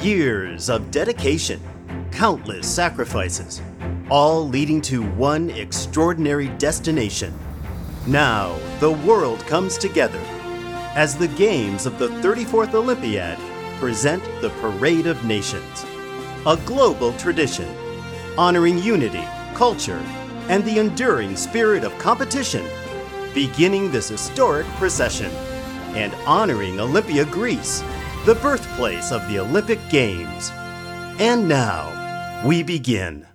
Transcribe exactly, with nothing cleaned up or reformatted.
Years of dedication, countless sacrifices, all leading to one extraordinary destination. Now, the world comes together as the Games of the thirty-fourth Olympiad present the Parade of Nations, a global tradition honoring unity, culture, and the enduring spirit of competition, beginning this historic procession and honoring Olympia, Greece, the birthplace of the Olympic Games. And now, we begin.